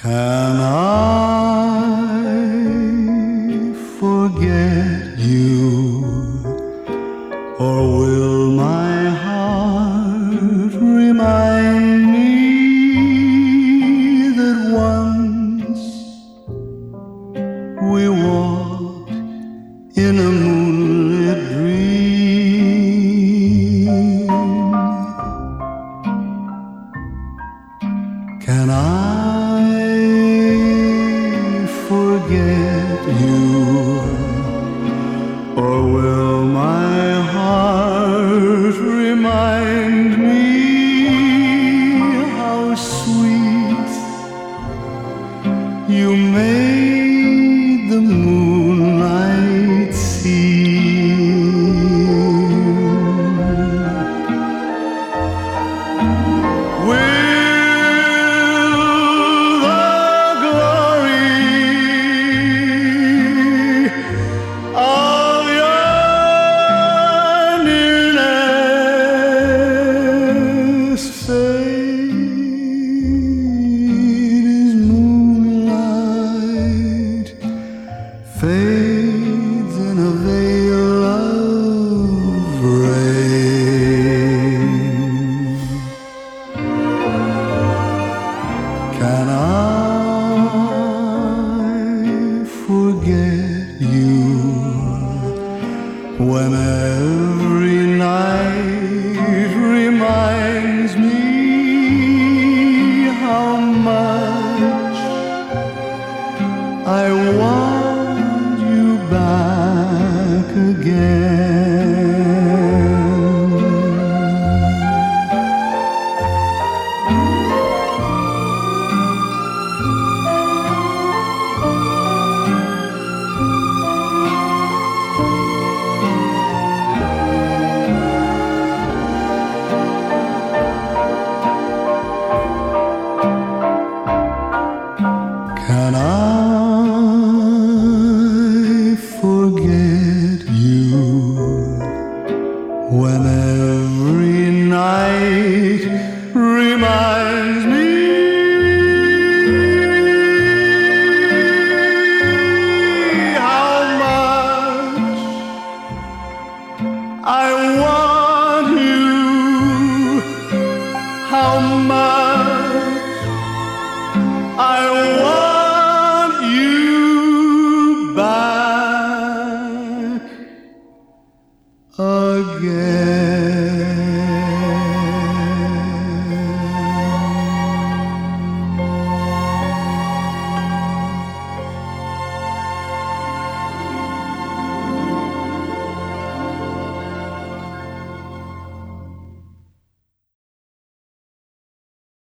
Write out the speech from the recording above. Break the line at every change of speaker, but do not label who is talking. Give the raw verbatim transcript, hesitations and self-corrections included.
Can I forget you, or will my heart remind me that once we walked in a moonlit dream? Can I forget you, or will my heart remind me how sweet you made the moonlight seem? Will of your nearness fade as moonlight fades in a veil of rain? Can I forget you when every night reminds me how much I want you back again? Can I forget you when every night reminds me how much I want you, how much I want you back again?